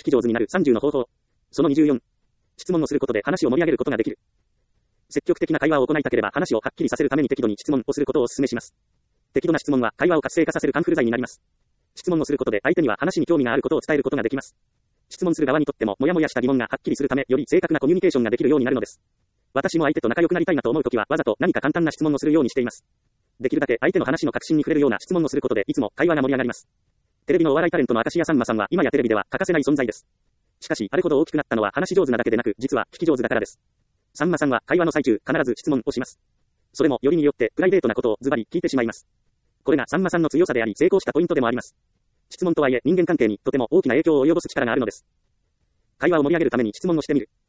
聞き上手になる30の方法。その24。質問をすることで話を盛り上げることができる。積極的な会話を行いたければ話をはっきりさせるために適度に質問をすることをお勧めします。適度な質問は会話を活性化させるカンフル剤になります。質問をすることで相手には話に興味があることを伝えることができます。質問する側にとってもモヤモヤした疑問がはっきりするため、より正確なコミュニケーションができるようになるのです。私も相手と仲良くなりたいなと思うときはわざと何か簡単な質問をするようにしています。できるだけ相手の話の核心に触れるような質問をすることでいつも会話が盛り上がります。テレビのお笑いタレントの明石家さんまさんは今やテレビでは欠かせない存在です。しかしあれほど大きくなったのは話し上手なだけでなく、実は聞き上手だからです。さんまさんは会話の最中必ず質問をします。それもよりによってプライベートなことをズバリ聞いてしまいます。これがさんまさんの強さであり成功したポイントでもあります。質問とはいえ人間関係にとても大きな影響を及ぼす力があるのです。会話を盛り上げるために質問をしてみる。